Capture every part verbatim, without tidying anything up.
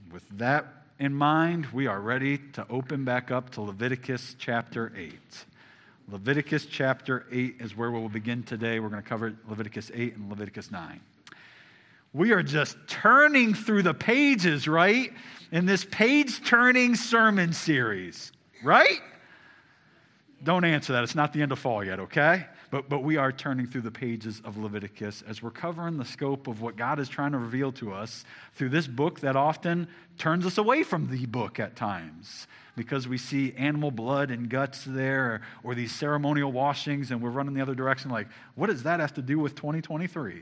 With that in mind, we are ready to open back up to Leviticus chapter eight. Leviticus chapter eight is where we will begin today. We're going to cover Leviticus eight and Leviticus nine. We are just turning through the pages, right? In this page-turning sermon series, right? Don't answer that. It's not the end of fall yet, okay? But but we are turning through the pages of Leviticus as we're covering the scope of what God is trying to reveal to us through this book that often turns us away from the book at times because we see animal blood and guts there or, or these ceremonial washings and we're running the other direction like, what does that have to do with twenty twenty-three?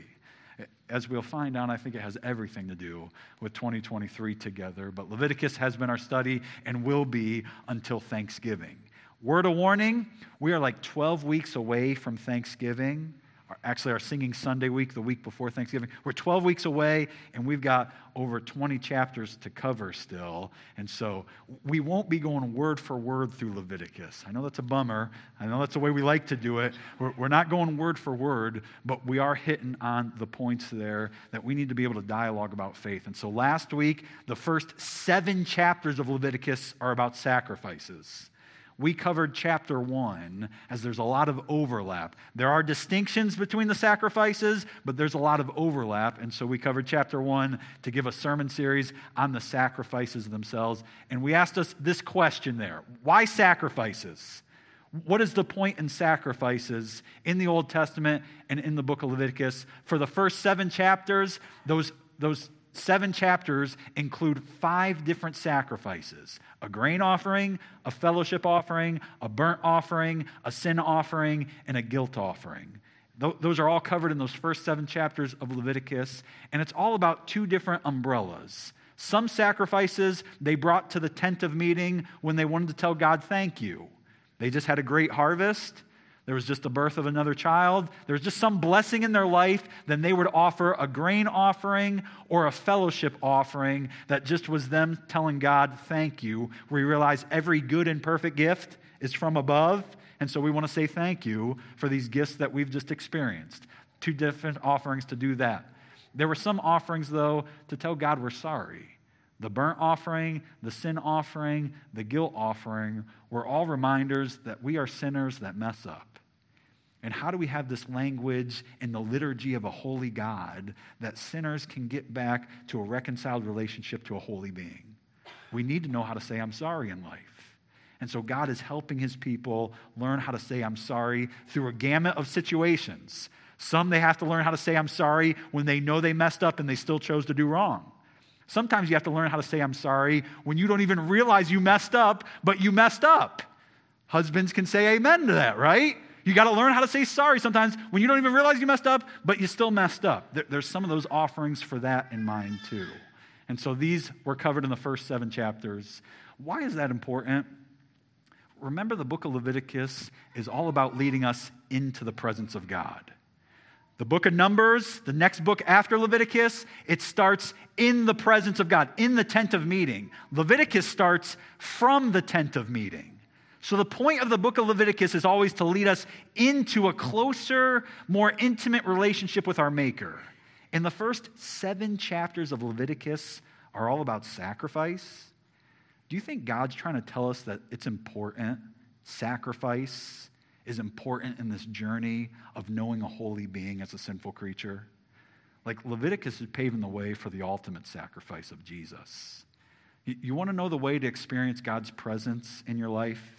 As we'll find out, I think it has everything to do with twenty twenty-three together. But Leviticus has been our study and will be until Thanksgiving. Word of warning, we are like twelve weeks away from Thanksgiving. Actually, our Singing Sunday week, the week before Thanksgiving. We're twelve weeks away, and we've got over twenty chapters to cover still. And so we won't be going word for word through Leviticus. I know that's a bummer. I know that's the way we like to do it. We're, we're not going word for word, but we are hitting on the points there that we need to be able to dialogue about faith. And so last week, the first seven chapters of Leviticus are about sacrifices. We covered chapter one as there's a lot of overlap. There are distinctions between the sacrifices, but there's a lot of overlap. And so we covered chapter one to give a sermon series on the sacrifices themselves. And we asked us this question there. Why sacrifices? What is the point in sacrifices in the Old Testament and in the book of Leviticus? For the first seven chapters, those, those Seven chapters include five different sacrifices: a grain offering, a fellowship offering, a burnt offering, a sin offering, and a guilt offering. Th- those are all covered in those first seven chapters of Leviticus, and it's all about two different umbrellas. Some sacrifices they brought to the tent of meeting when they wanted to tell God thank you. They just had a great harvest. There was just the birth of another child. There was just some blessing in their life. Then they would offer a grain offering or a fellowship offering that just was them telling God, thank you. We realize every good and perfect gift is from above. And so we want to say thank you for these gifts that we've just experienced. Two different offerings to do that. There were some offerings, though, to tell God we're sorry. The burnt offering, the sin offering, the guilt offering were all reminders that we are sinners that mess up. And how do we have this language in the liturgy of a holy God that sinners can get back to a reconciled relationship to a holy being? We need to know how to say I'm sorry in life. And so God is helping his people learn how to say I'm sorry through a gamut of situations. Some they have to learn how to say I'm sorry when they know they messed up and they still chose to do wrong. Sometimes you have to learn how to say I'm sorry when you don't even realize you messed up, but you messed up. Husbands can say amen to that, right? You got to learn how to say sorry sometimes when you don't even realize you messed up, but you still messed up. There's some of those offerings for that in mind too. And so these were covered in the first seven chapters. Why is that important? Remember, the book of Leviticus is all about leading us into the presence of God. The book of Numbers, the next book after Leviticus, it starts in the presence of God, in the tent of meeting. Leviticus starts from the tent of meeting. So the point of the book of Leviticus is always to lead us into a closer, more intimate relationship with our Maker. And the first seven chapters of Leviticus are all about sacrifice. Do you think God's trying to tell us that it's important? Sacrifice is important in this journey of knowing a holy being as a sinful creature. Like Leviticus is paving the way for the ultimate sacrifice of Jesus. You, you want to know the way to experience God's presence in your life?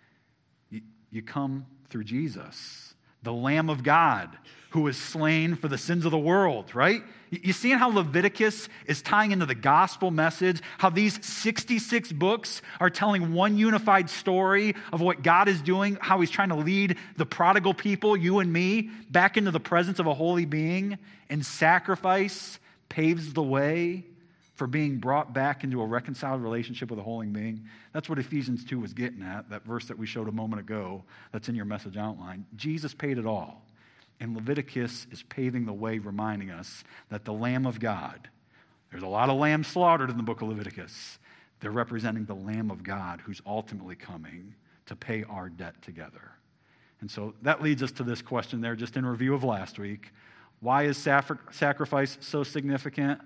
You come through Jesus, the Lamb of God, who was slain for the sins of the world, right? You see how Leviticus is tying into the gospel message, how these sixty-six books are telling one unified story of what God is doing, how he's trying to lead the prodigal people, you and me, back into the presence of a holy being, and sacrifice paves the way for being brought back into a reconciled relationship with a holy being. That's what Ephesians two was getting at, that verse that we showed a moment ago that's in your message outline. Jesus paid it all. And Leviticus is paving the way, reminding us that the Lamb of God, there's a lot of lambs slaughtered in the book of Leviticus. They're representing the Lamb of God who's ultimately coming to pay our debt together. And so that leads us to this question there, just in review of last week. Why is sacrifice so significant?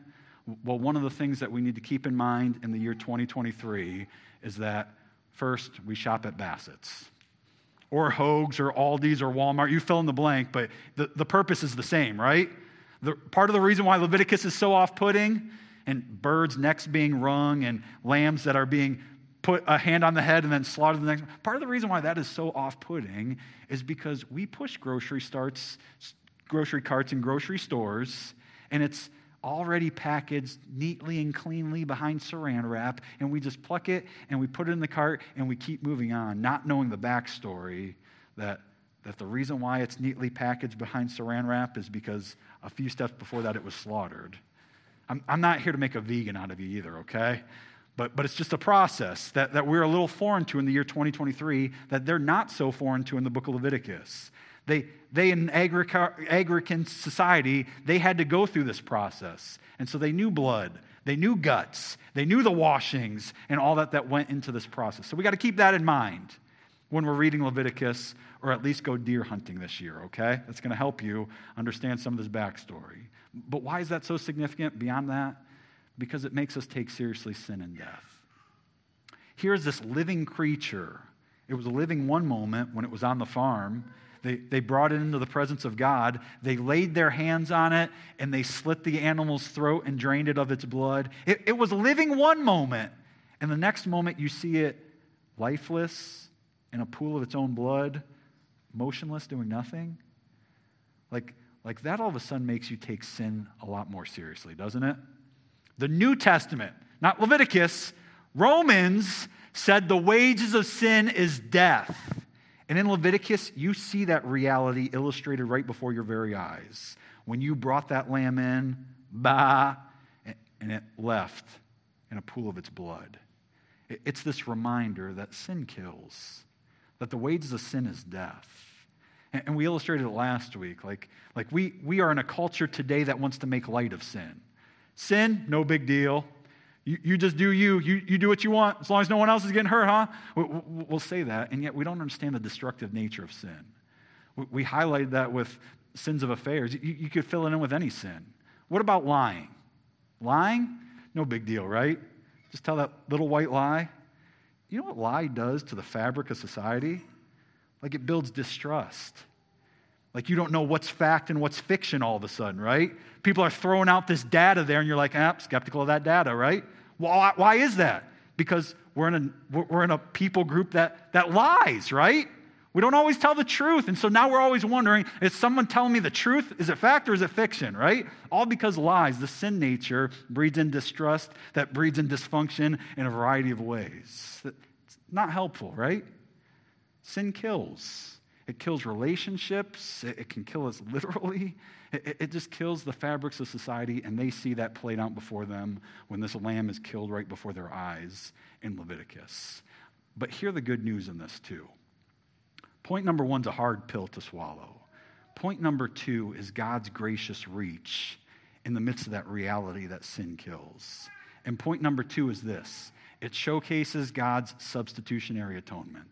Well, one of the things that we need to keep in mind in the year twenty twenty-three is that first, we shop at Bassett's or Hoag's or Aldi's or Walmart. You fill in the blank, but the, the purpose is the same, right? The, part of the reason why Leviticus is so off-putting, and birds' necks being wrung and lambs that are being put a hand on the head and then slaughtered the next, part of the reason why that is so off-putting is because we push grocery starts, grocery carts in grocery stores, and it's already packaged neatly and cleanly behind saran wrap, and we just pluck it and we put it in the cart and we keep moving on, not knowing the backstory that, that the reason why it's neatly packaged behind saran wrap is because a few steps before that it was slaughtered. I'm, I'm not here to make a vegan out of you either, okay? But, but it's just a process that, that we're a little foreign to in the year twenty twenty-three that they're not so foreign to in the book of Leviticus. They, they in Agrarian society, they had to go through this process. And so they knew blood, they knew guts, they knew the washings, and all that that went into this process. So we got to keep that in mind when we're reading Leviticus, or at least go deer hunting this year, okay? That's going to help you understand some of this backstory. But why is that so significant beyond that? Because it makes us take seriously sin and death. Here's this living creature. It was living one moment when it was on the farm. They, they brought it into the presence of God. They laid their hands on it, and they slit the animal's throat and drained it of its blood. It, it was living one moment, and the next moment you see it lifeless in a pool of its own blood, motionless, doing nothing. Like, like that all of a sudden makes you take sin a lot more seriously, doesn't it? The New Testament, not Leviticus, Romans said the wages of sin is death. And in Leviticus, you see that reality illustrated right before your very eyes. When you brought that lamb in, bah, and it left in a pool of its blood. It's this reminder that sin kills, that the wages of sin is death. And we illustrated it last week. Like, like we, we are in a culture today that wants to make light of sin. Sin, no big deal. You, you just do you. you. You do what you want as long as no one else is getting hurt, huh? We, we'll say that, and yet we don't understand the destructive nature of sin. We, we highlighted that with sins of affairs. You, you could fill it in with any sin. What about lying? Lying? No big deal, right? Just tell that little white lie. You know what lie does to the fabric of society? Like it builds distrust. Like you don't know what's fact and what's fiction all of a sudden, right? People are throwing out this data there, and you're like, ah, skeptical of that data, right? Why, why is that? Because we're in a we're in a people group that that lies, right? We don't always tell the truth, and so now we're always wondering: is someone telling me the truth? Is it fact or is it fiction? Right? All because lies, the sin nature, breeds in distrust, that breeds in dysfunction in a variety of ways. It's not helpful, right? Sin kills. It kills relationships. It can kill us literally. It just kills the fabrics of society, and they see that played out before them when this lamb is killed right before their eyes in Leviticus. But hear the good news in this too. Point number one's a hard pill to swallow. Point number two is God's gracious reach in the midst of that reality that sin kills. And point number two is this. It showcases God's substitutionary atonement.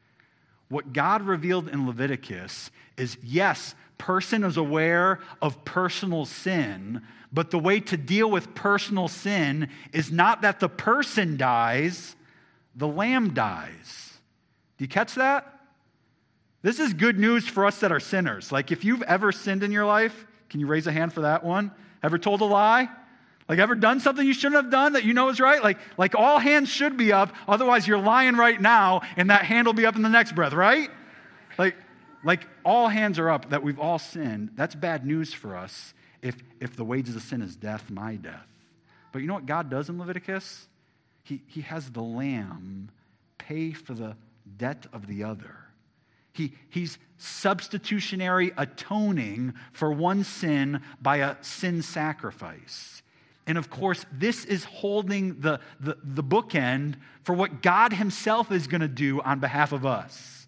What God revealed in Leviticus is, yes, person is aware of personal sin, but the way to deal with personal sin is not that the person dies, the lamb dies. Do you catch that? This is good news for us that are sinners. Like if you've ever sinned in your life, can you raise a hand for that one? Ever told a lie? Like ever done something you shouldn't have done that you know is right? Like, like all hands should be up, otherwise you're lying right now, and that hand will be up in the next breath, right? Like, like all hands are up that we've all sinned. That's bad news for us if, if the wages of sin is death, my death. But you know what God does in Leviticus? He, he has the lamb pay for the debt of the other. He, he's substitutionary atoning for one sin by a sin sacrifice. And of course, this is holding the, the, the bookend for what God himself is going to do on behalf of us.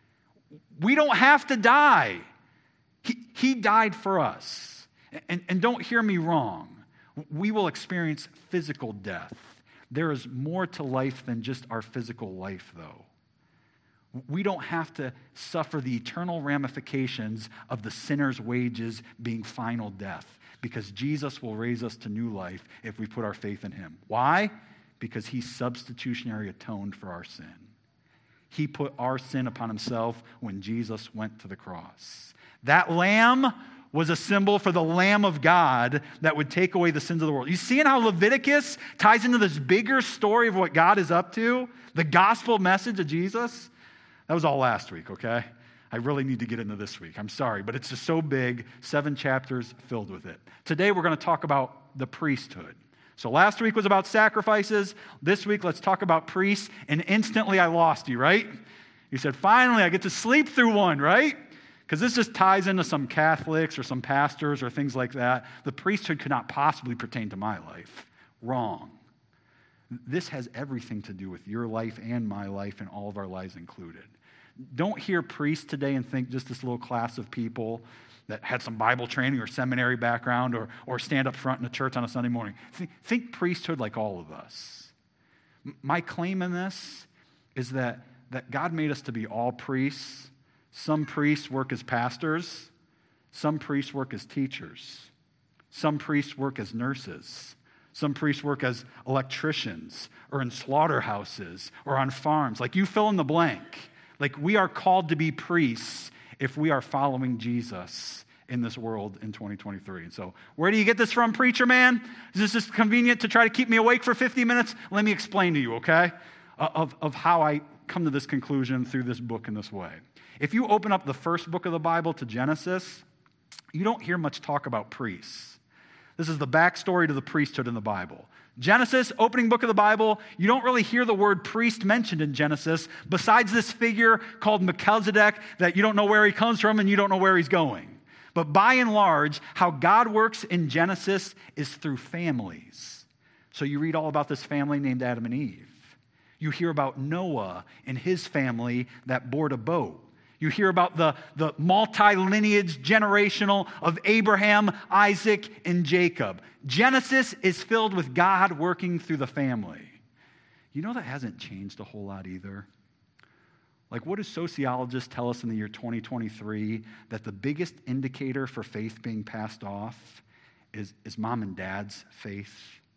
We don't have to die. He, he died for us. And, and don't hear me wrong. We will experience physical death. There is more to life than just our physical life, though. We don't have to suffer the eternal ramifications of the sinner's wages being final death, because Jesus will raise us to new life if we put our faith in him. Why? Because he substitutionary atoned for our sin. He put our sin upon himself when Jesus went to the cross. That lamb was a symbol for the Lamb of God that would take away the sins of the world. You seeing how Leviticus ties into this bigger story of what God is up to? The gospel message of Jesus? That was all last week, okay? I really need to get into this week. I'm sorry, but it's just so big. Seven chapters filled with it. Today we're going to talk about the priesthood. So last week was about sacrifices. This week, let's talk about priests. And instantly I lost you, right? You said, finally, I get to sleep through one, right? Because this just ties into some Catholics or some pastors or things like that. The priesthood could not possibly pertain to my life. Wrong. This has everything to do with your life and my life and all of our lives included. Don't hear priests today and think just this little class of people that had some Bible training or seminary background or, or stand up front in a church on a Sunday morning. Think, think priesthood like all of us. My claim in this is that, that God made us to be all priests. Some priests work as pastors. Some priests work as teachers. Some priests work as nurses. Some priests work as electricians or in slaughterhouses or on farms. Like you fill in the blank. Like we are called to be priests if we are following Jesus in this world in twenty twenty-three. And so where do you get this from, preacher man? Is this just convenient to try to keep me awake for fifty minutes? Let me explain to you, okay, of, of how I come to this conclusion through this book in this way. If you open up the first book of the Bible to Genesis, you don't hear much talk about priests. This is the backstory to the priesthood in the Bible. Genesis, opening book of the Bible, you don't really hear the word priest mentioned in Genesis, besides this figure called Melchizedek that you don't know where he comes from and you don't know where he's going. But by and large, how God works in Genesis is through families. So you read all about this family named Adam and Eve. You hear about Noah and his family that board a boat. You hear about the, the multi-lineage generational of Abraham, Isaac, and Jacob. Genesis is filled with God working through the family. You know that hasn't changed a whole lot either. Like, what do sociologists tell us in the year twenty twenty-three? That the biggest indicator for faith being passed off is, is mom and dad's faith.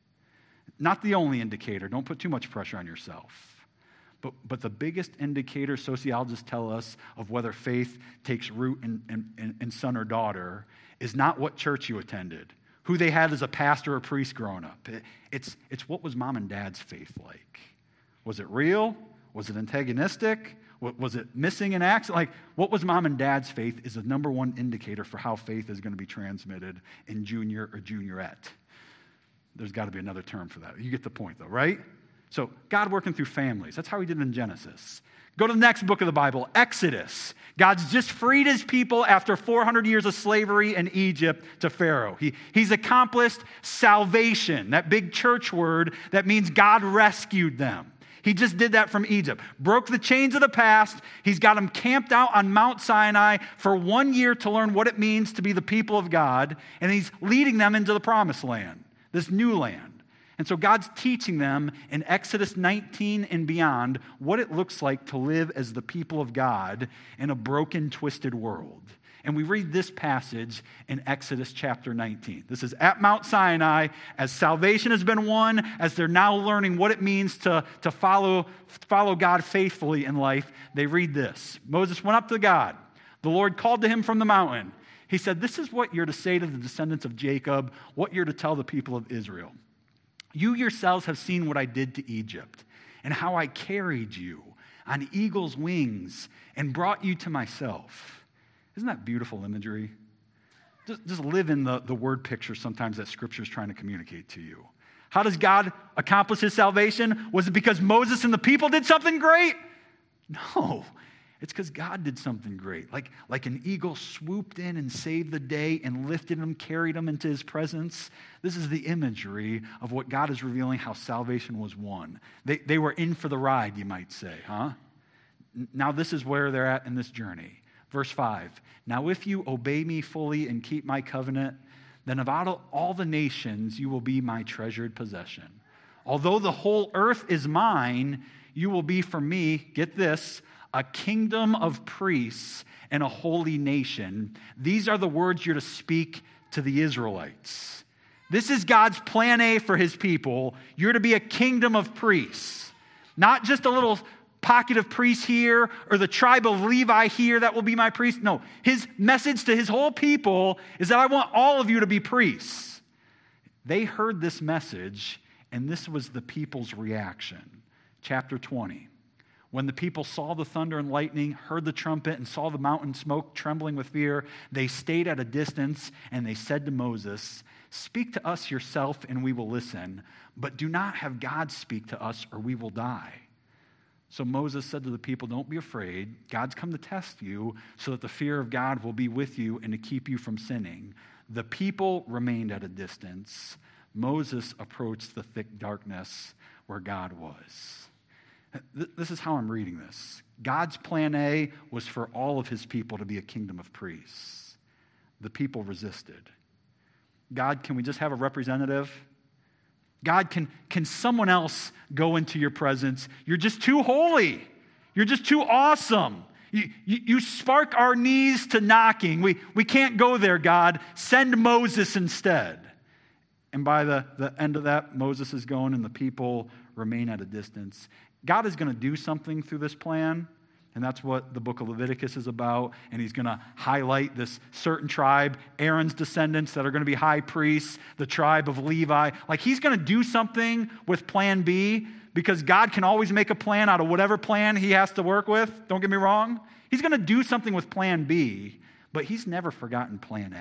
Not the only indicator. Don't put too much pressure on yourself. But, but the biggest indicator sociologists tell us of whether faith takes root in, in, in son or daughter is not what church you attended, who they had as a pastor or priest growing up. It, it's, it's what was mom and dad's faith like. Was it real? Was it antagonistic? Was it missing in acts? Like, what was mom and dad's faith is the number one indicator for how faith is going to be transmitted in junior or juniorette. There's got to be another term for that. You get the point, though, right? So God working through families. That's how he did it in Genesis. Go to the next book of the Bible, Exodus. God's just freed his people after four hundred years of slavery in Egypt to Pharaoh. He, he's accomplished salvation, that big church word that means God rescued them. He just did that from Egypt. Broke the chains of the past. He's got them camped out on Mount Sinai for one year to learn what it means to be the people of God. And he's leading them into the promised land, this new land. And so God's teaching them in Exodus nineteen and beyond what it looks like to live as the people of God in a broken, twisted world. And we read this passage in Exodus chapter nineteen. This is at Mount Sinai, as salvation has been won, as they're now learning what it means to, to follow, follow God faithfully in life. They read this. Moses went up to God. The Lord called to him from the mountain. He said, this is what you're to say to the descendants of Jacob, what you're to tell the people of Israel. You yourselves have seen what I did to Egypt and how I carried you on eagle's wings and brought you to myself. Isn't that beautiful imagery? Just, just live in the, the word picture sometimes that Scripture is trying to communicate to you. How does God accomplish his salvation? Was it because Moses and the people did something great? No. It's because God did something great. Like, like an eagle swooped in and saved the day and lifted them, carried them into his presence. This is the imagery of what God is revealing, how salvation was won. They, they were in for the ride, you might say, huh? Now this is where they're at in this journey. Verse five, now if you obey me fully and keep my covenant, then of out all the nations you will be my treasured possession. Although the whole earth is mine, you will be for me, get this, a kingdom of priests and a holy nation. These are the words you're to speak to the Israelites. This is God's plan A for his people. You're to be a kingdom of priests, not just a little pocket of priests here or the tribe of Levi here that will be my priest. No, his message to his whole people is that I want all of you to be priests. They heard this message, and this was the people's reaction. Chapter twenty. When the people saw the thunder and lightning, heard the trumpet, and saw the mountain smoke, trembling with fear, they stayed at a distance, and they said to Moses, "Speak to us yourself, and we will listen, but do not have God speak to us, or we will die." So Moses said to the people, "Don't be afraid. God's come to test you, so that the fear of God will be with you and to keep you from sinning." The people remained at a distance. Moses approached the thick darkness where God was. This is how I'm reading this. God's plan A was for all of his people to be a kingdom of priests. The people resisted. God, can we just have a representative? God, can, can someone else go into your presence? You're just too holy. You're just too awesome. You, you, you spark our knees to knocking. We, we can't go there, God. Send Moses instead. And by the, the end of that, Moses is going and the people remain at a distance. God is going to do something through this plan, and that's what the book of Leviticus is about, and he's going to highlight this certain tribe, Aaron's descendants that are going to be high priests, the tribe of Levi. Like, he's going to do something with plan B, because God can always make a plan out of whatever plan he has to work with. Don't get me wrong. He's going to do something with plan B, but he's never forgotten plan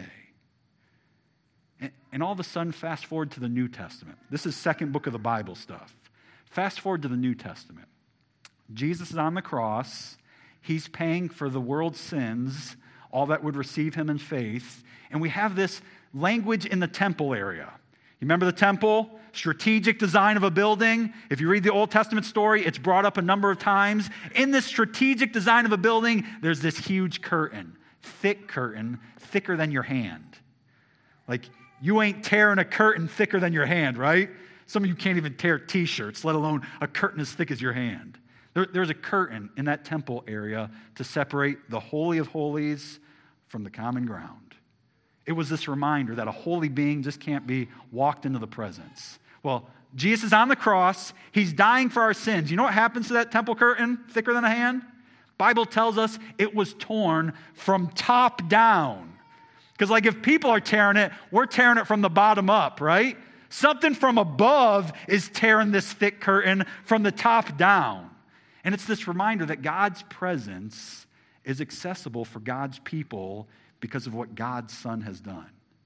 A. And, and all of a sudden, fast forward to the New Testament. This is second book of the Bible stuff. Fast forward to the New Testament. Jesus is on the cross. He's paying for the world's sins, all that would receive him in faith. And we have this language in the temple area. You remember the temple? Strategic design of a building. If you read the Old Testament story, it's brought up a number of times. In this strategic design of a building, there's this huge curtain, thick curtain, thicker than your hand. Like, you ain't tearing a curtain thicker than your hand, right? Some of you can't even tear t-shirts, let alone a curtain as thick as your hand. There, there's a curtain in that temple area to separate the Holy of Holies from the common ground. It was this reminder that a holy being just can't be walked into the presence. Well, Jesus is on the cross. He's dying for our sins. You know what happens to that temple curtain, thicker than a hand? Bible tells us it was torn from top down. Because like if people are tearing it, we're tearing it from the bottom up, right? Something from above is tearing this thick curtain from the top down. And it's this reminder that God's presence is accessible for God's people because of what God's Son has done.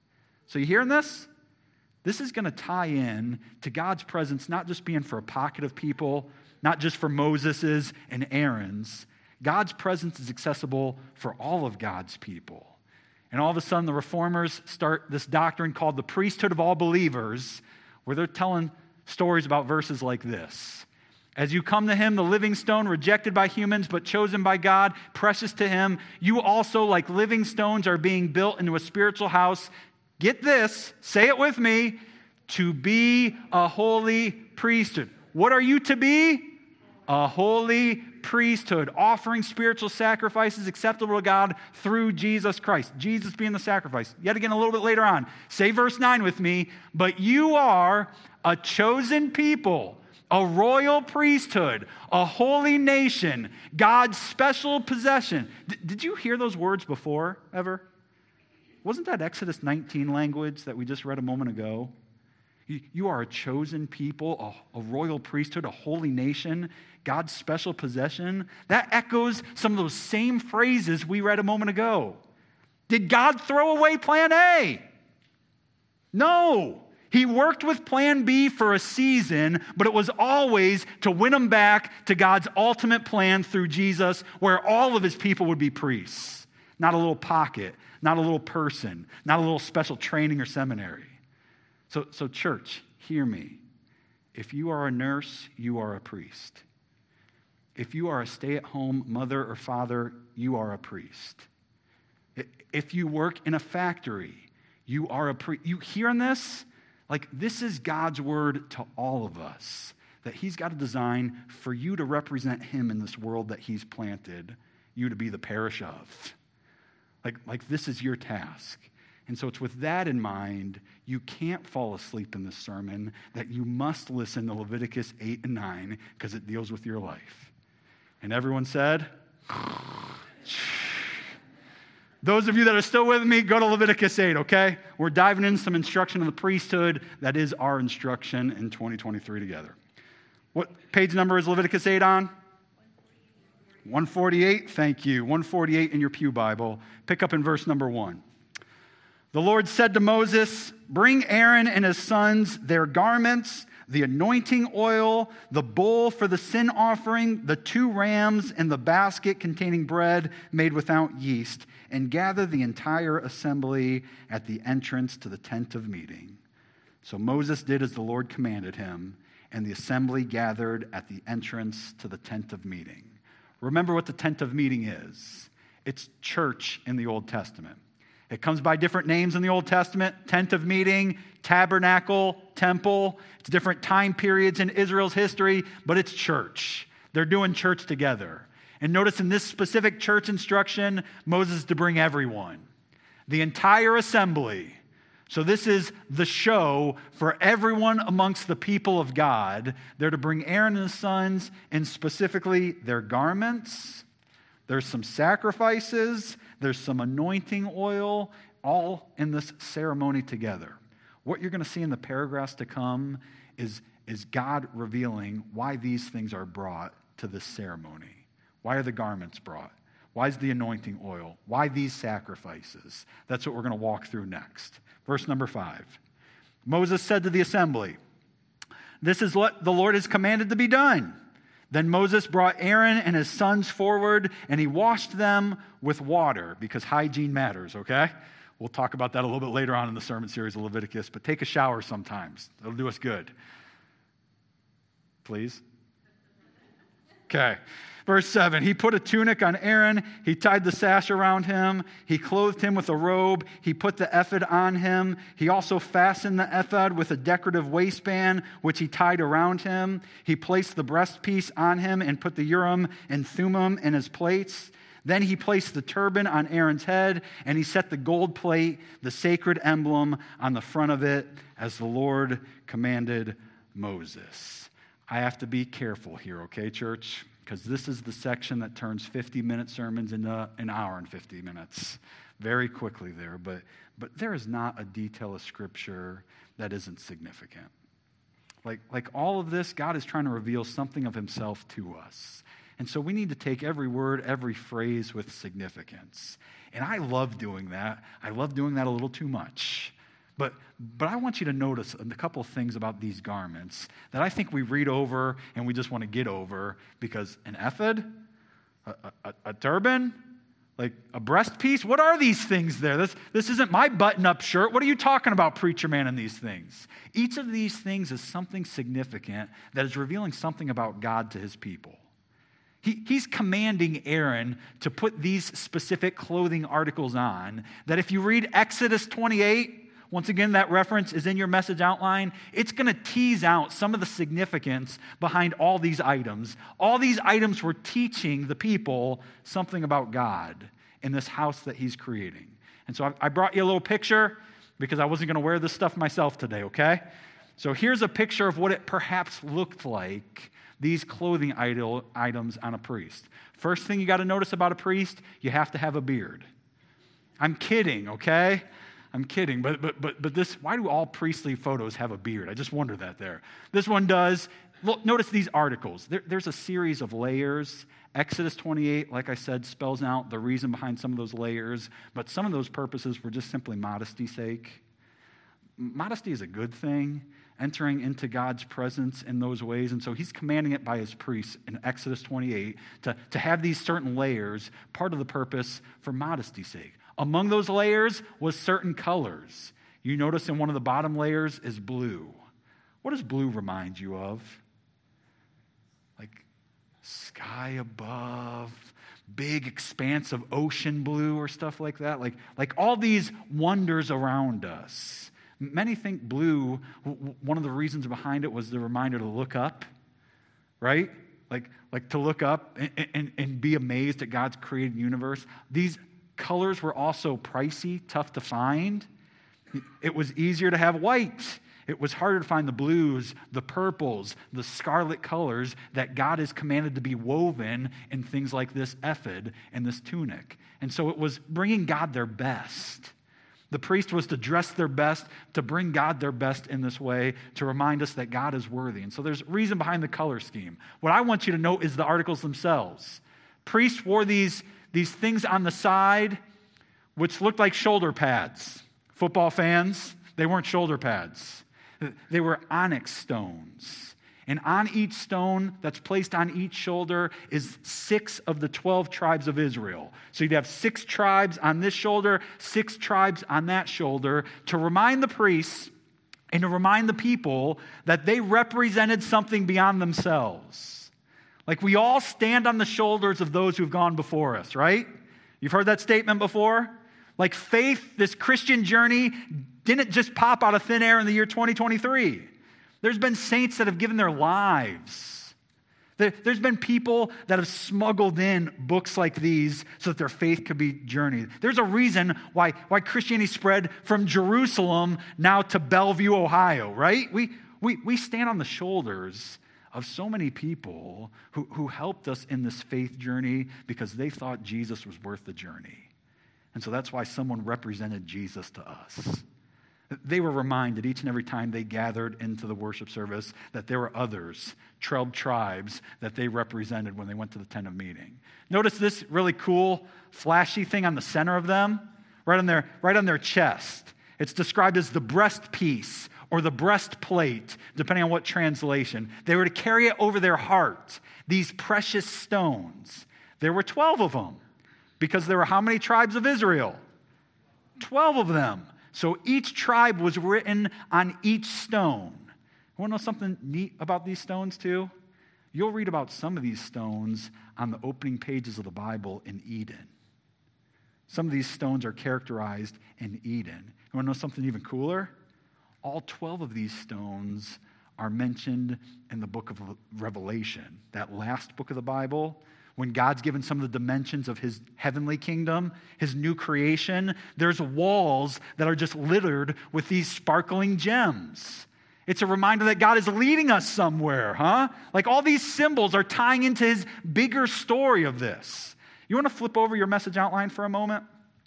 So you hearing this? This is going to tie in to God's presence not just being for a pocket of people, not just for Moses's and Aaron's. God's presence is accessible for all of God's people. And all of a sudden, the reformers start this doctrine called the priesthood of all believers, where they're telling stories about verses like this. As you come to him, the living stone, rejected by humans, but chosen by God, precious to him, you also, like living stones, are being built into a spiritual house. Get this, say it with me, to be a holy priesthood. What are you to be? A holy priesthood, offering spiritual sacrifices acceptable to God through Jesus Christ. Jesus being the sacrifice. Yet again, a little bit later on. Say verse nine with me. But you are a chosen people, a royal priesthood, a holy nation, God's special possession. D- did you hear those words before, ever? Wasn't that Exodus nineteen language that we just read a moment ago? You, you are a chosen people, a, a royal priesthood, a holy nation, God's special possession. That echoes some of those same phrases we read a moment ago. Did God throw away plan A? No. He worked with plan B for a season, but it was always to win them back to God's ultimate plan through Jesus, where all of his people would be priests. Not a little pocket, not a little person, not a little special training or seminary. So, so church, hear me. If you are a nurse, you are a priest. If you are a stay-at-home mother or father, you are a priest. If you work in a factory, you are a priest. You hearing this? Like, this is God's word to all of us. that he's got a design for you to represent him in this world that he's planted, you to be the parish of. Like, like this is your task. And so it's with that in mind, you can't fall asleep in this sermon, that you must listen to Leviticus eight and nine because it deals with your life. And everyone said, those of you that are still with me, go to Leviticus eight, okay? We're diving into some instruction of the priesthood. That is our instruction in twenty twenty-three together. What page number is Leviticus eight on? one forty-eight, thank you. one forty-eight in your pew Bible. Pick up in verse number one. The Lord said to Moses, bring Aaron and his sons their garments, the anointing oil, the bowl for the sin offering, the two rams, and the basket containing bread made without yeast, and gather the entire assembly at the entrance to the tent of meeting. So Moses did as the Lord commanded him, and the assembly gathered at the entrance to the tent of meeting. Remember what the tent of meeting is. It's church in the Old Testament. It comes by different names in the Old Testament: tent of meeting, tabernacle, temple. It's different time periods in Israel's history, but it's church. They're doing church together. And notice in this specific church instruction, Moses is to bring everyone, the entire assembly. So this is the show for everyone amongst the people of God. They're to bring Aaron and his sons, and specifically their garments. There's some sacrifices. There's some anointing oil, all in this ceremony together. What you're going to see in the paragraphs to come is, is God revealing why these things are brought to this ceremony. Why are the garments brought? Why is the anointing oil? Why these sacrifices? That's what we're going to walk through next. Verse number five. Moses said to the assembly, this is what the Lord has commanded to be done. Then Moses brought Aaron and his sons forward, and he washed them with water, because hygiene matters, okay? We'll talk about that a little bit later on in the sermon series of Leviticus, but take a shower sometimes. It'll do us good. Please? Okay. Verse seven, he put a tunic on Aaron, he tied the sash around him, he clothed him with a robe, he put the ephod on him, he also fastened the ephod with a decorative waistband, which he tied around him. He placed the breastpiece on him and put the Urim and Thummim in his plates. Then he placed the turban on Aaron's head, and he set the gold plate, the sacred emblem, on the front of it, as the Lord commanded Moses. I have to be careful here, okay, church? Because this is the section that turns fifty-minute sermons into an hour and fifty minutes very quickly there. But, but there is not a detail of Scripture that isn't significant. Like, like all of this, God is trying to reveal something of himself to us. And so we need to take every word, every phrase with significance. And I love doing that. I love doing that a little too much. But but I want you to notice a couple of things about these garments that I think we read over and we just want to get over, because an ephod, a, a, a turban, like a breast piece, what are these things there? This, this isn't my button-up shirt. What are you talking about, preacher man, in these things? Each of these things is something significant that is revealing something about God to his people. He, he's commanding Aaron to put these specific clothing articles on, that if you read Exodus twenty-eight, once again, that reference is in your message outline. It's going to tease out some of the significance behind all these items. All these items were teaching the people something about God in this house that he's creating. And so I brought you a little picture because I wasn't going to wear this stuff myself today, okay? So here's a picture of what it perhaps looked like, these clothing idol, items on a priest. First thing you got to notice about a priest, you have to have a beard. I'm kidding, okay? I'm kidding, but but but but this, why do all priestly photos have a beard? I just wonder that there. This one does. Look, notice these articles. There, there's a series of layers. Exodus twenty-eight, like I said, spells out the reason behind some of those layers, but some of those purposes were just simply modesty's sake. Modesty is a good thing, entering into God's presence in those ways, and so he's commanding it by his priests in Exodus twenty-eight to, to have these certain layers, part of the purpose for modesty's sake. Among those layers was certain colors. You notice in one of the bottom layers is blue. What does blue remind you of? Like sky above, big expanse of ocean blue or stuff like that. Like, like all these wonders around us. Many think blue, one of the reasons behind it was the reminder to look up. right? Like, like to look up and, and, and be amazed at God's created universe. These colors were also pricey, tough to find. It was easier to have white. It was harder to find the blues, the purples, the scarlet colors that God has commanded to be woven in things like this ephod and this tunic. And so it was bringing God their best. The priest was to dress their best, to bring God their best in this way, to remind us that God is worthy. And so there's reason behind the color scheme. What I want you to note is the articles themselves. Priests wore these, these things on the side, which looked like shoulder pads. Football fans, they weren't shoulder pads. They were onyx stones. And on each stone that's placed on each shoulder is six of the twelve tribes of Israel. So you'd have six tribes on this shoulder, six tribes on that shoulder, to remind the priests and to remind the people that they represented something beyond themselves. Like we all stand on the shoulders of those who've gone before us, right? You've heard that statement before? Like faith, this Christian journey, didn't just pop out of thin air in the year twenty twenty-three. There's been saints that have given their lives. There, there's been people that have smuggled in books like these so that their faith could be journeyed. There's a reason why, why Christianity spread from Jerusalem now to Bellevue, Ohio, right? We, we, we stand on the shoulders of so many people who, who helped us in this faith journey because they thought Jesus was worth the journey. And so that's why someone represented Jesus to us. They were reminded each and every time they gathered into the worship service that there were others, twelve tribes, that they represented when they went to the tent of meeting. Notice this really cool, flashy thing on the center of them, right on their, right on their chest. It's described as the breastpiece or the breastplate, depending on what translation. They were to carry it over their heart, these precious stones. There were twelve of them, because there were how many tribes of Israel? twelve of them. So each tribe was written on each stone. You want to know something neat about these stones too? You'll read about some of these stones on the opening pages of the Bible in Eden. Some of these stones are characterized in Eden. You want to know something even cooler? All twelve of these stones are mentioned in the book of Revelation, that last book of the Bible. When God's given some of the dimensions of his heavenly kingdom, his new creation, there's walls that are just littered with these sparkling gems. It's a reminder that God is leading us somewhere, huh? Like all these symbols are tying into his bigger story of this. You want to flip over your message outline for a moment?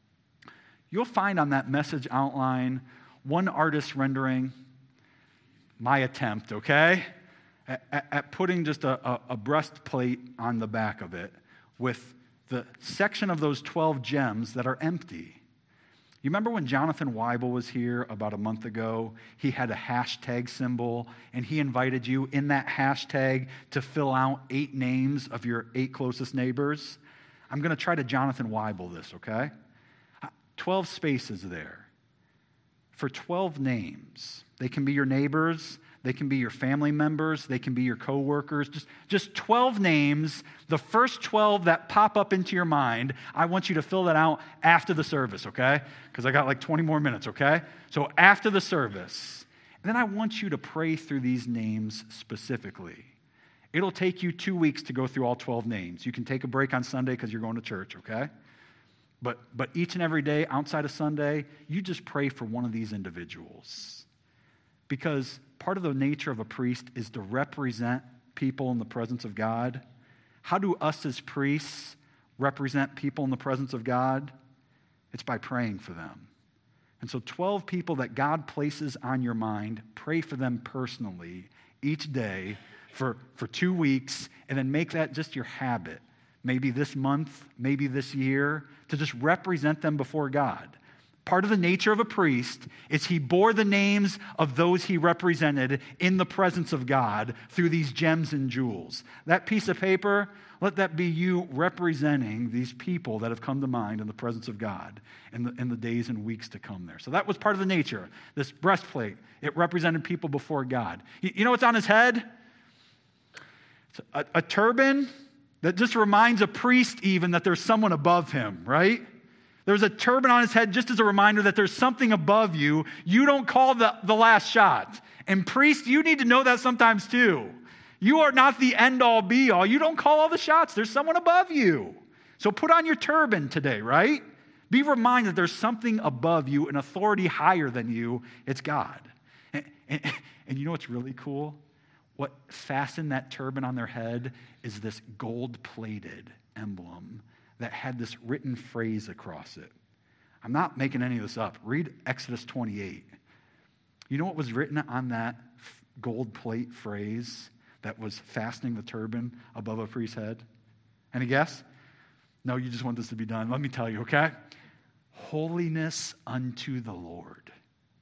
You'll find on that message outline one artist rendering, my attempt, okay? At, at putting just a, a, a breastplate on the back of it with the section of those twelve gems that are empty. You remember when Jonathan Weibel was here about a month ago? He had a hashtag symbol, and he invited you in that hashtag to fill out eight names of your eight closest neighbors. I'm going to try to Jonathan Weibel this, okay? twelve spaces there for twelve names. They can be your neighbors. They can be your family members. They can be your coworkers. Just, just twelve names. The first twelve that pop up into your mind, I want you to fill that out after the service, okay? Because I got like twenty more minutes, okay? So after the service. And then I want you to pray through these names specifically. It'll take you two weeks to go through all twelve names. You can take a break on Sunday because you're going to church, okay? But, but each and every day outside of Sunday, you just pray for one of these individuals. Because part of the nature of a priest is to represent people in the presence of God. How do us as priests represent people in the presence of God? It's by praying for them. And so twelve people that God places on your mind, pray for them personally each day for, for two weeks, and then make that just your habit. Maybe this month, maybe this year, to just represent them before God. Part of the nature of a priest is he bore the names of those he represented in the presence of God through these gems and jewels. That piece of paper, let that be you representing these people that have come to mind in the presence of God in the, in the days and weeks to come there. So that was part of the nature. This breastplate, it represented people before God. You, you know what's on his head? It's a, a turban that just reminds a priest even that there's someone above him, right? There's a turban on his head just as a reminder that there's something above you. You don't call the, the last shot. And priest, you need to know that sometimes too. You are not the end-all, be-all. You don't call all the shots. There's someone above you. So put on your turban today, right? Be reminded there's something above you, an authority higher than you. It's God. And, and, and you know what's really cool? What fastened that turban on their head is this gold-plated emblem that had this written phrase across it. I'm not making any of this up. Read Exodus twenty-eight. You know what was written on that gold plate phrase that was fastening the turban above a priest's head? Any guess? No, you just want this to be done. Let me tell you, okay? Holiness unto the Lord.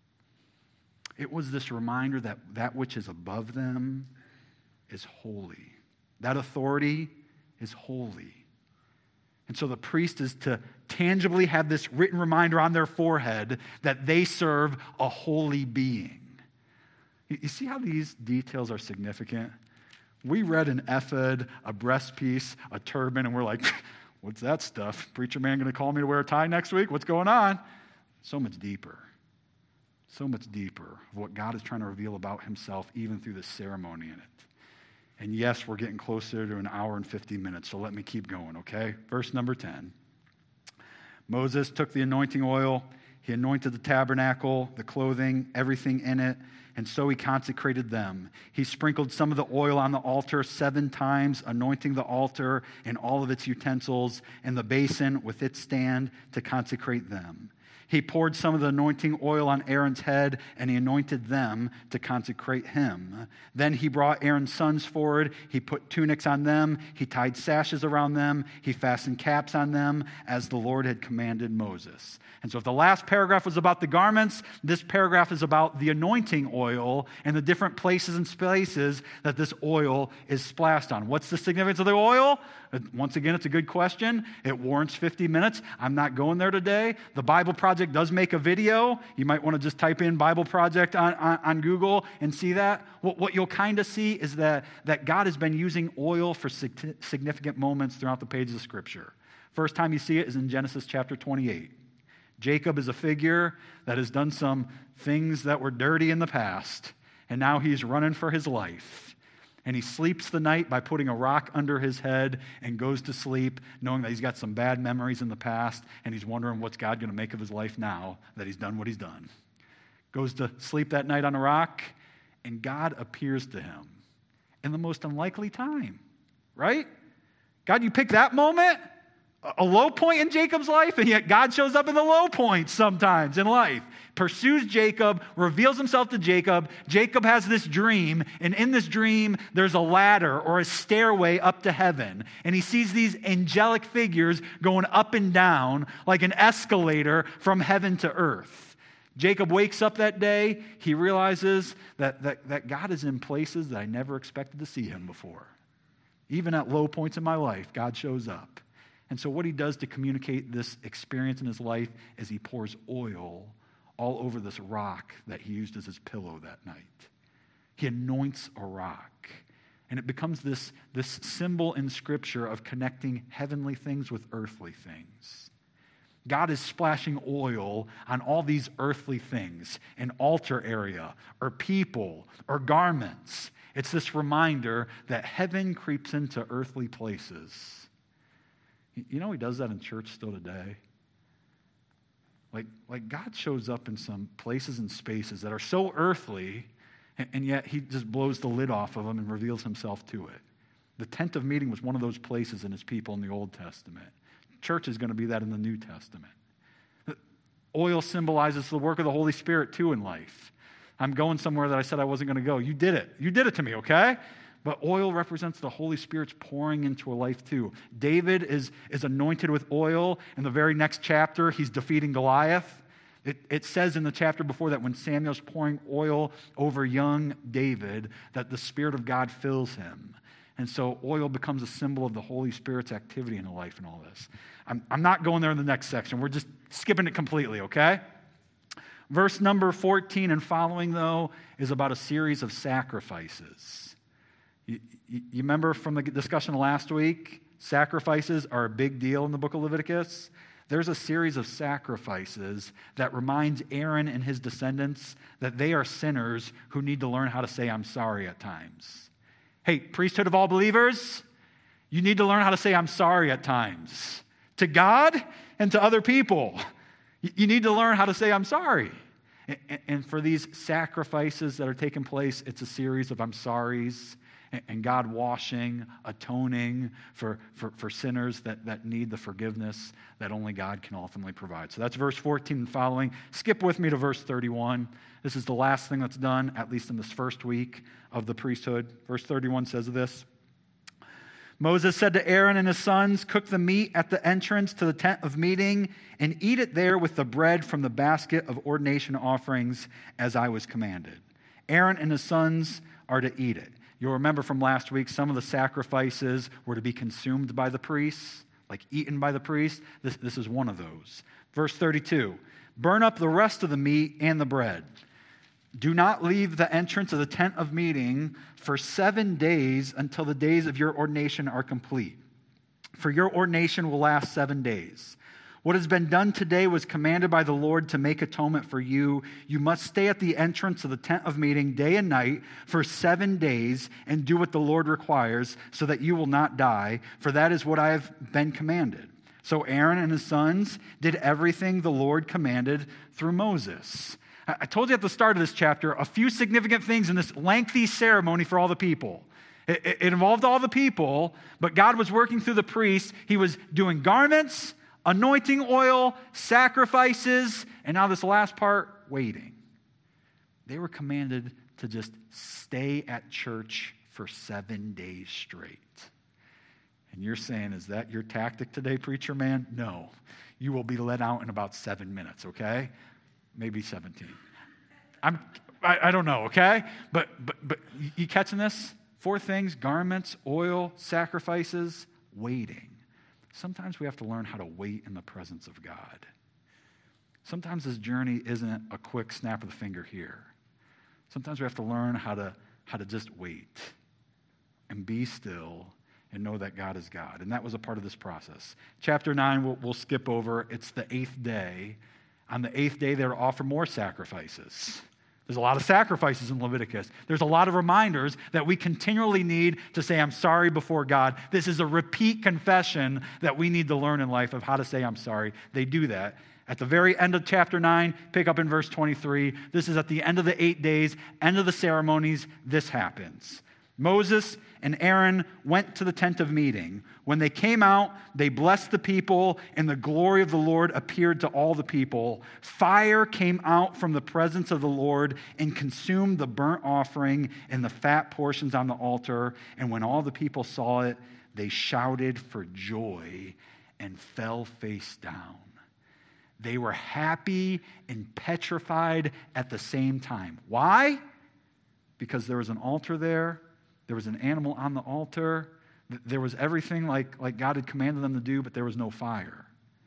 It was this reminder that that which is above them is holy. That authority is holy. And so the priest is to tangibly have this written reminder on their forehead that they serve a holy being. You see how these details are significant? We read an ephod, a breastpiece, a turban, and we're like, what's that stuff? Preacher man going to call me to wear a tie next week? What's going on? So much deeper. So much deeper of what God is trying to reveal about himself even through the ceremony in it. And yes, we're getting closer to an hour and fifty minutes, so let me keep going, okay? Verse number ten. Moses took the anointing oil. He anointed the tabernacle, the clothing, everything in it, and so he consecrated them. He sprinkled some of the oil on the altar seven times, anointing the altar and all of its utensils, and the basin with its stand to consecrate them. He poured some of the anointing oil on Aaron's head, and he anointed them to consecrate him. Then he brought Aaron's sons forward. He put tunics on them. He tied sashes around them. He fastened caps on them, as the Lord had commanded Moses. And so if the last paragraph was about the garments, this paragraph is about the anointing oil and the different places and spaces that this oil is splashed on. What's the significance of the oil? Once again, it's a good question. It warrants fifty minutes. I'm not going there today. The Bible Project does make a video. You might want to just type in Bible Project on, on, on Google and see that. What, what you'll kind of see is that, that God has been using oil for significant moments throughout the pages of Scripture. First time you see it is in Genesis chapter twenty-eight. Jacob is a figure that has done some things that were dirty in the past, and now he's running for his life. And he sleeps the night by putting a rock under his head and goes to sleep knowing that he's got some bad memories in the past, and he's wondering what's God going to make of his life now that he's done what he's done. Goes to sleep that night on a rock, and God appears to him in the most unlikely time, right? God, you pick that moment? A low point in Jacob's life, and yet God shows up in the low points sometimes in life. Pursues Jacob, reveals himself to Jacob. Jacob has this dream, and in this dream, there's a ladder or a stairway up to heaven. And he sees these angelic figures going up and down like an escalator from heaven to earth. Jacob wakes up that day. He realizes that, that, that God is in places that I never expected to see him before. Even at low points in my life, God shows up. And so what he does to communicate this experience in his life is he pours oil all over this rock that he used as his pillow that night. He anoints a rock. And it becomes this, this symbol in Scripture of connecting heavenly things with earthly things. God is splashing oil on all these earthly things, an altar area, or people, or garments. It's this reminder that heaven creeps into earthly places. You know he does that in church still today? Like, like God shows up in some places and spaces that are so earthly, and, and yet he just blows the lid off of them and reveals himself to it. The tent of meeting was one of those places in his people in the Old Testament. Church is going to be that in the New Testament. Oil symbolizes the work of the Holy Spirit too in life. I'm going somewhere that I said I wasn't going to go. You did it. You did it to me, okay? But oil represents the Holy Spirit's pouring into a life too. David is, is anointed with oil. In the very next chapter, he's defeating Goliath. It, it says in the chapter before that when Samuel's pouring oil over young David, that the Spirit of God fills him. And so oil becomes a symbol of the Holy Spirit's activity in a life and all this. I'm, I'm not going there in the next section. We're just skipping it completely, okay? Verse number fourteen and following, though, is about a series of sacrifices. You, you, you remember from the discussion last week, sacrifices are a big deal in the book of Leviticus. There's a series of sacrifices that reminds Aaron and his descendants that they are sinners who need to learn how to say, I'm sorry at times. Hey, priesthood of all believers, you need to learn how to say I'm sorry at times. To God and to other people. You need to learn how to say I'm sorry. And for these sacrifices that are taking place, it's a series of I'm sorries and God washing, atoning for, for, for sinners that, that need the forgiveness that only God can ultimately provide. So that's verse fourteen and following. Skip with me to verse thirty-one. This is the last thing that's done, at least in this first week of the priesthood. Verse thirty-one says this. Moses said to Aaron and his sons, cook the meat at the entrance to the tent of meeting and eat it there with the bread from the basket of ordination offerings as I was commanded. Aaron and his sons are to eat it. You'll remember from last week, some of the sacrifices were to be consumed by the priests, like eaten by the priest. This, this is one of those. Verse thirty-two, burn up the rest of the meat and the bread. Do not leave the entrance of the tent of meeting for seven days until the days of your ordination are complete. For your ordination will last seven days. What has been done today was commanded by the Lord to make atonement for you. You must stay at the entrance of the tent of meeting day and night for seven days and do what the Lord requires so that you will not die, for that is what I have been commanded. So Aaron and his sons did everything the Lord commanded through Moses. I told you at the start of this chapter a few significant things in this lengthy ceremony for all the people. It, it, it involved all the people, but God was working through the priests. He was doing garments, anointing oil, sacrifices, and now this last part, waiting. They were commanded to just stay at church for seven days straight. And you're saying, is that your tactic today, preacher man? No. You will be let out in about seven minutes, okay? Maybe seventeen. I'm, I, I don't know, okay? But, but, but you catching this? Four things: garments, oil, sacrifices, waiting. Sometimes we have to learn how to wait in the presence of God. Sometimes this journey isn't a quick snap of the finger here. Sometimes we have to learn how to, how to just wait and be still and know that God is God. And that was a part of this process. Chapter nine, we'll, we'll skip over. It's the eighth day. On the eighth day, they were offered more sacrifices. There's a lot of sacrifices in Leviticus. There's a lot of reminders that we continually need to say, I'm sorry before God. This is a repeat confession that we need to learn in life of how to say, I'm sorry. They do that. At the very end of chapter nine, pick up in verse twenty-three. This is at the end of the eight days, end of the ceremonies. This happens. Moses and Aaron went to the tent of meeting. When they came out, they blessed the people, and the glory of the Lord appeared to all the people. Fire came out from the presence of the Lord and consumed the burnt offering and the fat portions on the altar. And when all the people saw it, they shouted for joy and fell face down. They were happy and petrified at the same time. Why? Because there was an altar there. There was an animal on the altar. There was everything like, like God had commanded them to do, but there was no fire.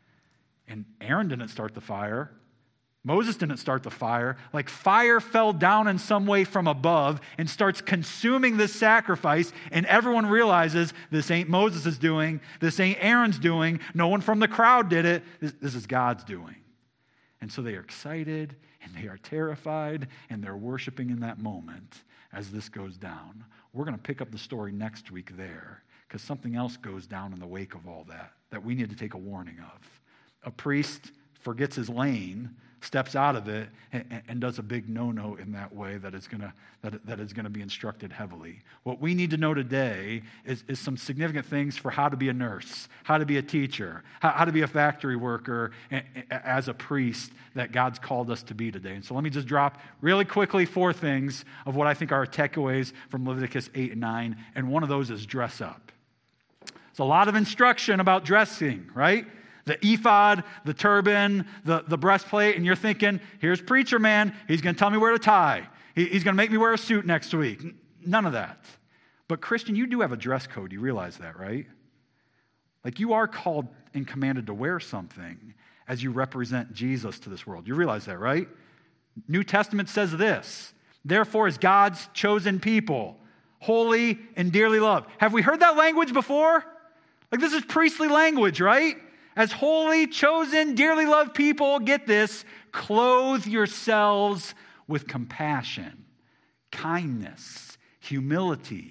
And Aaron didn't start the fire. Moses didn't start the fire. Like fire fell down in some way from above and starts consuming this sacrifice, and everyone realizes this ain't Moses' doing, this ain't Aaron's doing, no one from the crowd did it, this, this is God's doing. And so they are excited, and they are terrified, and they're worshiping in that moment as this goes down. We're going to pick up the story next week there, because something else goes down in the wake of all that, that we need to take a warning of. A priest forgets his lane, steps out of it, and, and does a big no-no in that way that is going to that, that is going to be instructed heavily. What we need to know today is, is some significant things for how to be a nurse, how to be a teacher, how, how to be a factory worker, and, and, as a priest that God's called us to be today. And so let me just drop really quickly four things of what I think are takeaways from Leviticus eight and nine, and one of those is dress up. There's a lot of instruction about dressing, right? The ephod, the turban, the, the breastplate, and you're thinking, here's preacher man, he's going to tell me where to tie. He, he's going to make me wear a suit next week. None of that. But Christian, you do have a dress code. You realize that, right? Like you are called and commanded to wear something as you represent Jesus to this world. You realize that, right? New Testament says this, therefore as God's chosen people, holy and dearly loved. Have we heard that language before? Like this is priestly language, right? As holy, chosen, dearly loved people, get this, clothe yourselves with compassion, kindness, humility,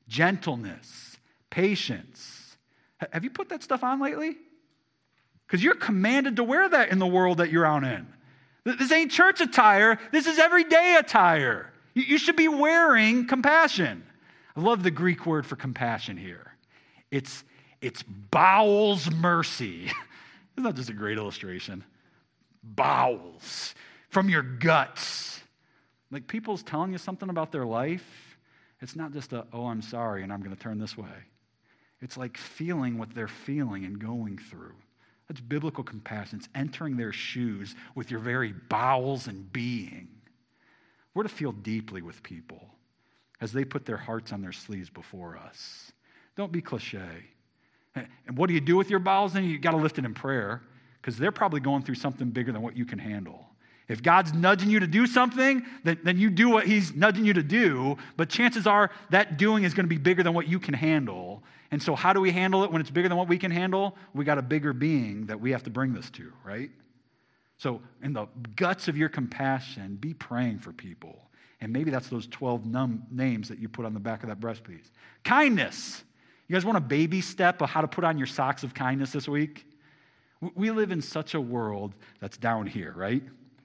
gentleness, patience. H- have you put that stuff on lately? Because you're commanded to wear that in the world that you're out in. This ain't church attire. This is everyday attire. You, you should be wearing compassion. I love the Greek word for compassion here. It's, it's bowels mercy. Isn't that just a great illustration? Bowels from your guts. Like people's telling you something about their life. It's not just a, oh, I'm sorry, and I'm going to turn this way. It's like feeling what they're feeling and going through. That's biblical compassion. It's entering their shoes with your very bowels and being. We're to feel deeply with people as they put their hearts on their sleeves before us. Don't be cliche. And what do you do with your bowels? Then you got to lift it in prayer because they're probably going through something bigger than what you can handle. If God's nudging you to do something, then, then you do what he's nudging you to do, but chances are that doing is going to be bigger than what you can handle. And so how do we handle it when it's bigger than what we can handle? We got a bigger being that we have to bring this to, right? So in the guts of your compassion, be praying for people. And maybe that's those twelve num- names that you put on the back of that breastpiece. Kindness. You guys want a baby step of how to put on your socks of kindness this week? We live in such a world that's down here, right?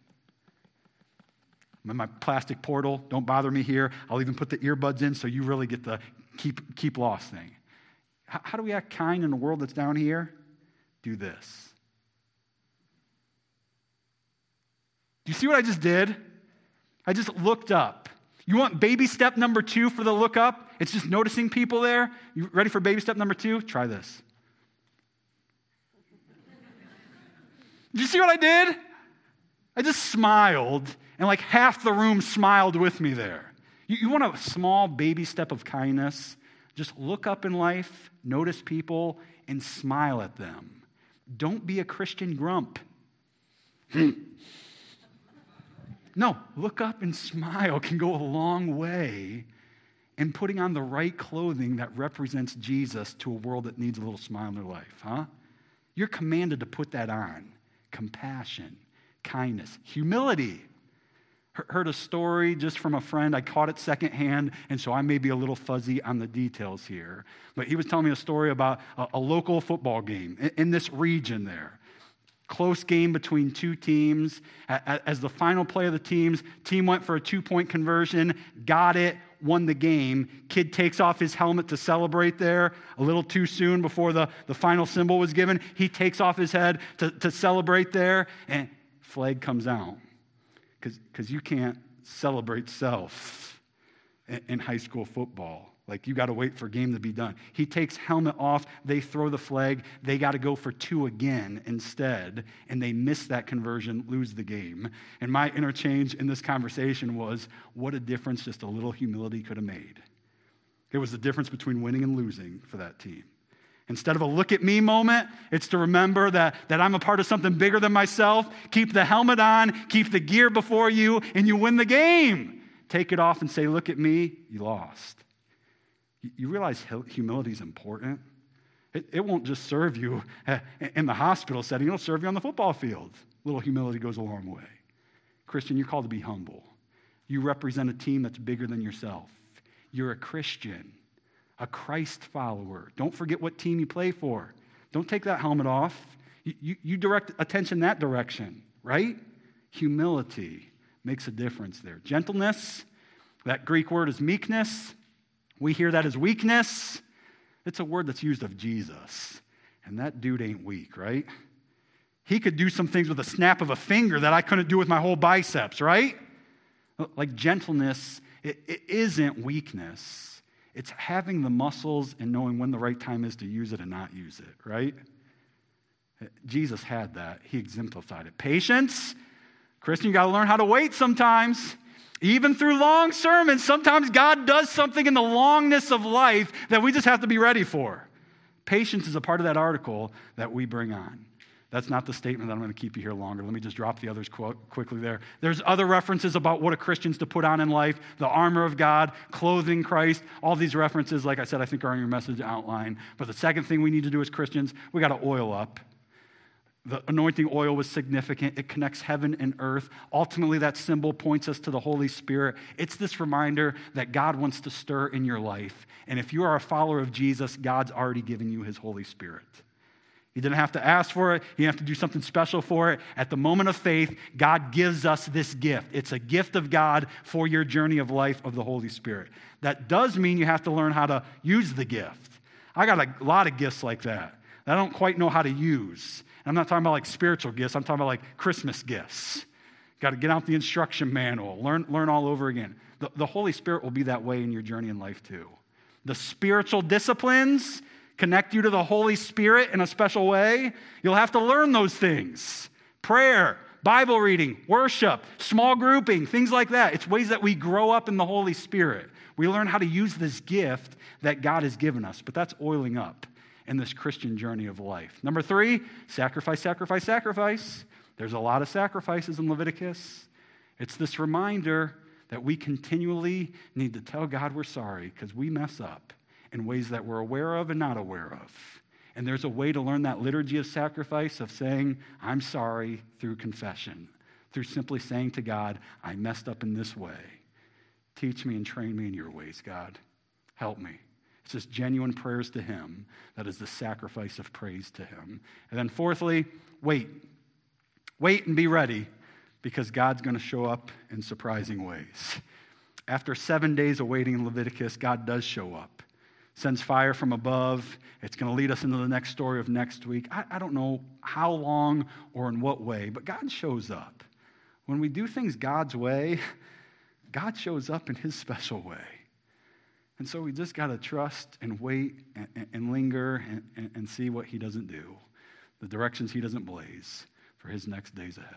I'm in my plastic portal. Don't bother me here. I'll even put the earbuds in so you really get the keep, keep lost thing. How, how do we act kind in a world that's down here? Do this. Do you see what I just did? I just looked up. You want baby step number two for the look up? It's just noticing people there. You ready for baby step number two? Try this. Did you see what I did? I just smiled, and like half the room smiled with me there. You, you want a small baby step of kindness? Just look up in life, notice people, and smile at them. Don't be a Christian grump. No, look up and smile can go a long way in putting on the right clothing that represents Jesus to a world that needs a little smile in their life, huh? You're commanded to put that on. Compassion, kindness, humility. Heard a story just from a friend. I caught it secondhand, and so I may be a little fuzzy on the details here. But he was telling me a story about a, a local football game in, in this region there. Close game between two teams. As the final play of the teams, team went for a two-point conversion, got it, won the game. Kid takes off his helmet to celebrate there a little too soon before the, the final symbol was given. He takes off his head to, to celebrate there, and flag comes out. Because you can't celebrate self in, in high school football. Like, you got to wait for game to be done. He takes helmet off. They throw the flag. They got to go for two again instead, and they miss that conversion, lose the game. And my interchange in this conversation was, what a difference just a little humility could have made. It was the difference between winning and losing for that team. Instead of a look at me moment, it's to remember that, that I'm a part of something bigger than myself. Keep the helmet on, keep the gear before you, and you win the game. Take it off and say, look at me, you lost. You realize humility is important? It, it won't just serve you in the hospital setting. It'll serve you on the football field. Little humility goes a long way. Christian, you're called to be humble. You represent a team that's bigger than yourself. You're a Christian, a Christ follower. Don't forget what team you play for. Don't take that helmet off. You, you, you direct attention that direction, right? Humility makes a difference there. Gentleness, that Greek word is meekness. We hear that as weakness. It's a word that's used of Jesus. And that dude ain't weak, right? He could do some things with a snap of a finger that I couldn't do with my whole biceps, right? Like gentleness, it, it isn't weakness. It's having the muscles and knowing when the right time is to use it and not use it, right? Jesus had that. He exemplified it. Patience. Christian, you got to learn how to wait sometimes. Even through long sermons, sometimes God does something in the longness of life that we just have to be ready for. Patience is a part of that article that we bring on. That's not the statement that I'm going to keep you here longer. Let me just drop the others quote quickly there. There's other references about what a Christian's to put on in life, the armor of God, clothing Christ. All these references, like I said, I think are in your message outline. But the second thing we need to do as Christians, we got to oil up. The anointing oil was significant. It connects heaven and earth. Ultimately, that symbol points us to the Holy Spirit. It's this reminder that God wants to stir in your life. And if you are a follower of Jesus, God's already given you his Holy Spirit. You didn't have to ask for it. You didn't have to do something special for it. At the moment of faith, God gives us this gift. It's a gift of God for your journey of life of the Holy Spirit. That does mean you have to learn how to use the gift. I got a lot of gifts like that that I don't quite know how to use. I'm not talking about like spiritual gifts. I'm talking about like Christmas gifts. Got to get out the instruction manual, learn, learn all over again. The, the Holy Spirit will be that way in your journey in life too. The spiritual disciplines connect you to the Holy Spirit in a special way. You'll have to learn those things. Prayer, Bible reading, worship, small grouping, things like that. It's ways that we grow up in the Holy Spirit. We learn how to use this gift that God has given us, but that's oiling up in this Christian journey of life. Number three, sacrifice, sacrifice, sacrifice. There's a lot of sacrifices in Leviticus. It's this reminder that we continually need to tell God we're sorry because we mess up in ways that we're aware of and not aware of. And there's a way to learn that liturgy of sacrifice of saying, I'm sorry through confession, through simply saying to God, I messed up in this way. Teach me and train me in your ways, God. Help me. It's just genuine prayers to him that is the sacrifice of praise to him. And then fourthly, wait. Wait and be ready because God's going to show up in surprising ways. After seven days of waiting in Leviticus, God does show up. Sends fire from above. It's going to lead us into the next story of next week. I, I don't know how long or in what way, but God shows up. When we do things God's way, God shows up in his special way. And so we just got to trust and wait and, and linger and, and, and see what he doesn't do, the directions he doesn't blaze for his next days ahead.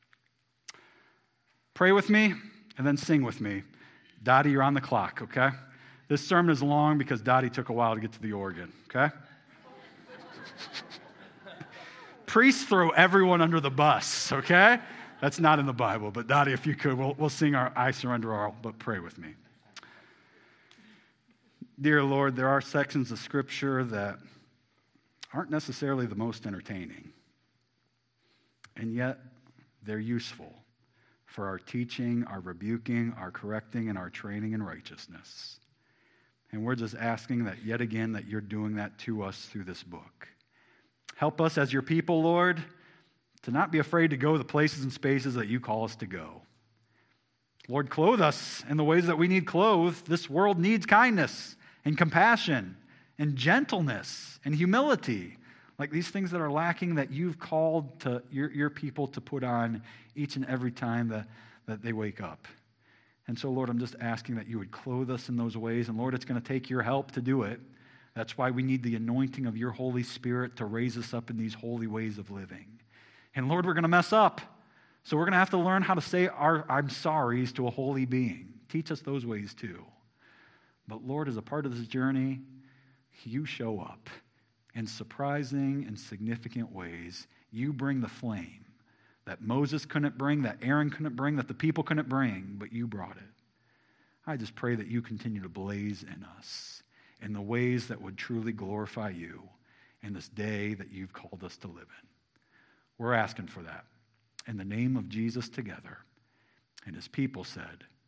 Pray with me and then sing with me. Dottie, you're on the clock, okay? This sermon is long because Dottie took a while to get to the organ, okay? Priests throw everyone under the bus, okay? That's not in the Bible, but Dottie, if you could, we'll, we'll sing our I Surrender All, but pray with me. Dear Lord, there are sections of Scripture that aren't necessarily the most entertaining, and yet they're useful for our teaching, our rebuking, our correcting, and our training in righteousness. And we're just asking that yet again that you're doing that to us through this book. Help us as your people, Lord, to not be afraid to go the places and spaces that you call us to go. Lord, clothe us in the ways that we need clothed. This world needs kindness and compassion and gentleness and humility, like these things that are lacking that you've called to your, your people to put on each and every time that, that they wake up. And so, Lord, I'm just asking that you would clothe us in those ways. And Lord, it's going to take your help to do it. That's why we need the anointing of your Holy Spirit to raise us up in these holy ways of living. And Lord, we're going to mess up. So we're going to have to learn how to say our I'm sorries to a holy being. Teach us those ways too. But Lord, as a part of this journey, you show up in surprising and significant ways. You bring the flame that Moses couldn't bring, that Aaron couldn't bring, that the people couldn't bring, but you brought it. I just pray that you continue to blaze in us in the ways that would truly glorify you in this day that you've called us to live in. We're asking for that. In the name of Jesus together. And his people said,